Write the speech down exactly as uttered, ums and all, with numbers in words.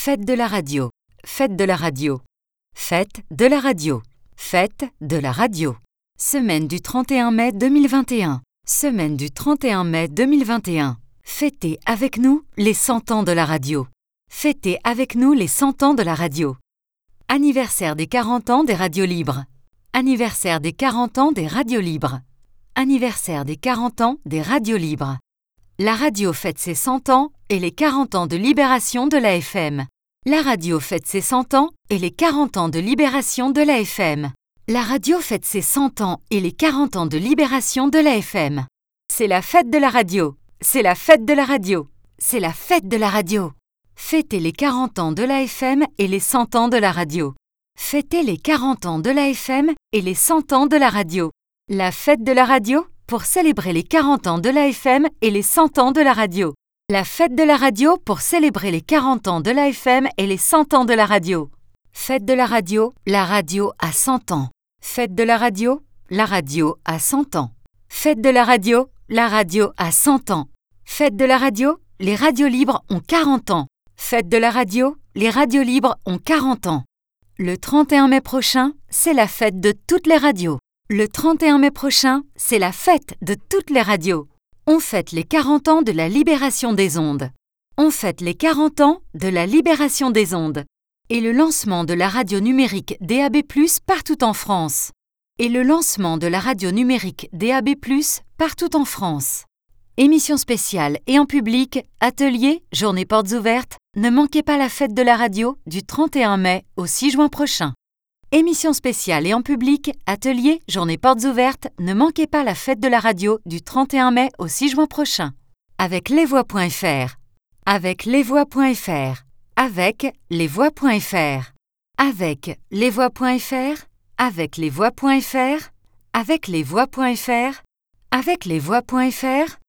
Fête de la radio, fête de la radio, fête de la radio, fête de la radio. Semaine du trente et un mai deux mille vingt et un, semaine du trente et un mai deux mille vingt et un. Fêtez avec nous les cent ans de la radio. Fêtez avec nous les cent ans de la radio. Anniversaire des quarante ans des radios libres. Anniversaire des quarante ans des radios libres. Anniversaire des quarante ans des radios libres. La radio fête ses cent ans et les quarante ans de libération de la F M. La radio fête ses cent ans et les quarante ans de libération de la F M. La radio fête ses cent ans et les quarante ans de libération de la F M. C'est la fête de la radio. C'est la fête de la radio. C'est la fête de la radio. Fêtez les quarante ans de la F M et les cent ans de la radio. Fêtez les quarante ans de la F M et les cent ans de la radio. La fête de la radio pour célébrer les quarante ans de la F M et les cent ans de la radio. La fête de la radio pour célébrer les quarante ans de la F M et les cent ans de la radio. Fête de la radio, la radio a cent ans. Fête de la radio, la radio a cent ans. Fête de la radio, la radio a cent ans. Fête de la radio, les radios libres ont quarante ans. Fête de la radio, les radios libres ont quarante ans. Le trente et un mai prochain, c'est la fête de toutes les radios. Le trente et un mai prochain, c'est la fête de toutes les radios. On fête les quarante ans de la libération des ondes. On fête les quarante ans de la libération des ondes. Et le lancement de la radio numérique D A B plus, partout en France. Et le lancement de la radio numérique D A B plus, partout en France. Émission spéciale et en public, atelier, journée portes ouvertes, ne manquez pas la fête de la radio du trente et un mai au six juin prochain. Émission spéciale et en public, atelier, journée portes ouvertes, ne manquez pas la fête de la radio du trente et un mai au six juin prochain. Avec lesvoix point F R. Avec lesvoix point F R. Avec lesvoix point F R. Avec lesvoix point F R. Avec lesvoix point F R. Avec lesvoix point F R. Avec lesvoix point F R.